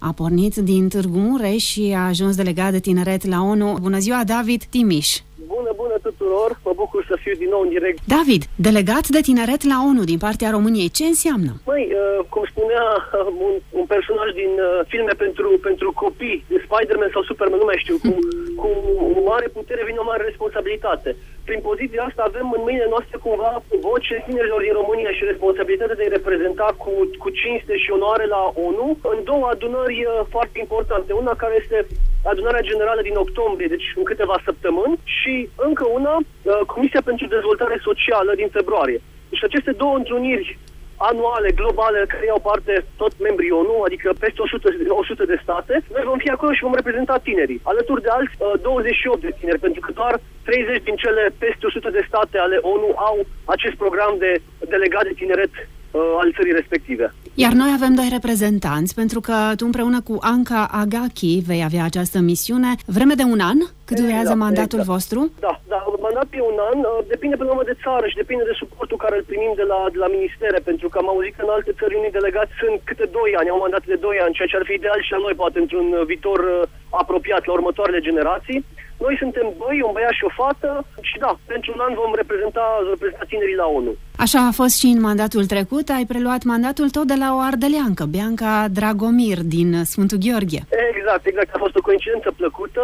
A pornit din Târgu Mureș și a ajuns delegat de tineret la ONU. Bună ziua, David Timiș! Bună tuturor! Mă bucur să fiu din nou în direct. David, delegat de tineret la ONU din partea României, ce înseamnă? Cum spunea un personaj din filme pentru copii, de Spider-Man sau Superman, nu mai știu, cu o mare putere vine o mare responsabilitate. Prin poziția asta avem în mâinile noastre cumva vocea tinerilor din România și responsabilitatea de a reprezenta cu cinste și onoare la ONU în două adunări foarte importante. Una care este adunarea generală din octombrie, deci în câteva săptămâni, și încă una, Comisia pentru Dezvoltare Socială din februarie. Deci aceste două întruniri anuale, globale, care iau parte tot membrii ONU, adică peste 100 de state, noi vom fi acolo și vom reprezenta tinerii, alături de alți 28 de tineri, pentru că doar 30 din cele peste 100 de state ale ONU au acest program de delegat de tineret al țării respective. Iar noi avem doi reprezentanți, pentru că tu împreună cu Anca Agaki vei avea această misiune. Vreme de un an? Cât durează mandatul vostru? Da, mandatul e un an. Depinde până la urmă de țară și depinde de suportul care îl primim de la ministere, pentru că am auzit că în alte țări unii delegați sunt câte 2 ani, au mandate de 2 ani, ceea ce ar fi ideal și la noi, poate într-un viitor apropiat, la următoarele generații. Noi suntem doi, un băiat și o fată, și da, pentru un an vom reprezenta tinerii la ONU. Așa a fost și în mandatul trecut. Ai preluat mandatul tot de la o ardeleancă, Bianca Dragomir, din Sfântul Gheorghe. Exact. A fost o coincidență plăcută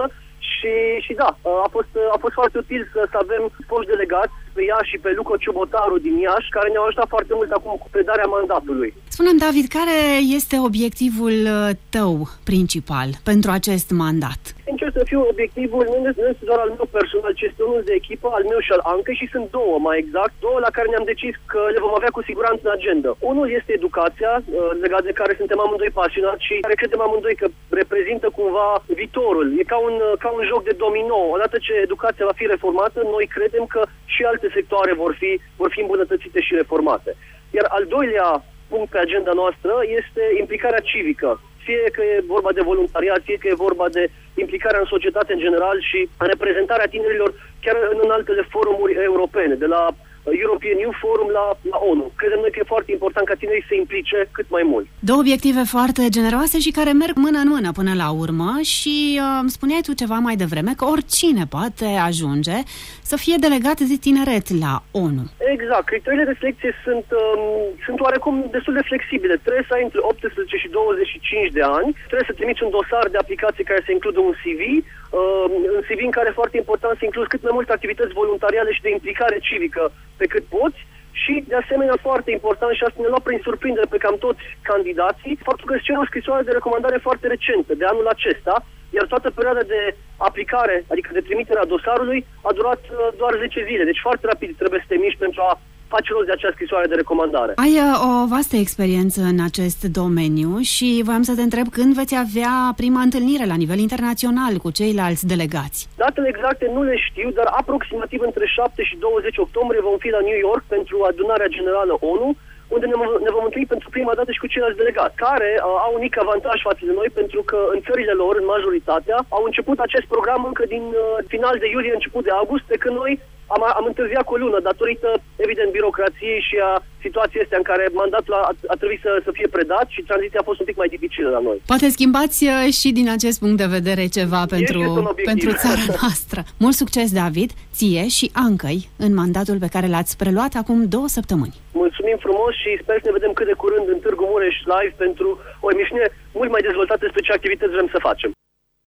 și da, a fost foarte util să avem foști delegați pe Iași și pe Luco Ciobotaru din Iași, care ne-au ajutat foarte mult acum cu predarea mandatului. Spune-mi, David, care este obiectivul tău principal pentru acest mandat? Încerc să fiu obiectivul, nu este doar al meu personal, ci este unul de echipă, al meu și al Ancăi, și sunt două, mai exact, două la care ne-am decis că le vom avea cu siguranță în agenda. Unul este educația, legat de care suntem amândoi pasionați și care credem amândoi că reprezintă cumva viitorul. E ca un joc de domino. Odată ce educația va fi reformată, noi credem că și alte sectoare vor fi îmbunătățite și reformate. Iar al doilea punct pe agenda noastră este implicarea civică. Fie că e vorba de voluntariat, fie că e vorba de implicarea în societate în general și reprezentarea tinerilor chiar în altele forumuri europene, de la European Youth Forum la ONU. Credem noi că e foarte important ca tinerii să se implice cât mai mult. Două obiective foarte generoase și care merg mână în mână până la urmă și spuneai tu ceva mai devreme că oricine poate ajunge să fie delegat de tineret la ONU. Exact. Criteriile de selecție sunt oarecum destul de flexibile. Trebuie să ai între 18 și 25 de ani, trebuie să trimiți un dosar de aplicație care să includă un CV, un CV în care e foarte important să incluzi cât mai multe activități voluntariale și de implicare civică pe cât poți. Și, de asemenea, foarte important, și asta ne lua prin surprindere pe cam toți candidații, faptul că îți cer o scrisoare de recomandare foarte recentă, de anul acesta, iar toată perioada de aplicare, adică de trimiterea dosarului, a durat doar 10 zile. Deci foarte rapid trebuie să te miști pentru a face rost de acea scrisoare de recomandare. Ai o vastă experiență în acest domeniu și voiam să te întreb când veți avea prima întâlnire la nivel internațional cu ceilalți delegați. Datele exacte nu le știu, dar aproximativ între 7 și 20 octombrie vom fi la New York pentru adunarea generală ONU, unde ne vom întâlni pentru prima dată și cu ceilalți delegați, care au un mic avantaj față de noi, pentru că în țările lor, în majoritatea, au început acest program încă din final de iulie, început de august, pe când noi am întârziat cu o lună, datorită, evident, birocrației și a situației astea în care mandatul a trebuit să fie predat și tranziția a fost un pic mai dificilă la noi. Poate schimbați și din acest punct de vedere ceva pentru țara noastră. Mult succes, David, ție și Ancăi în mandatul pe care l-ați preluat acum 2 săptămâni. Mulțumim frumos și sper să ne vedem cât de curând în Târgu Mureș live pentru o emisiune mult mai dezvoltată despre ce activități vrem să facem.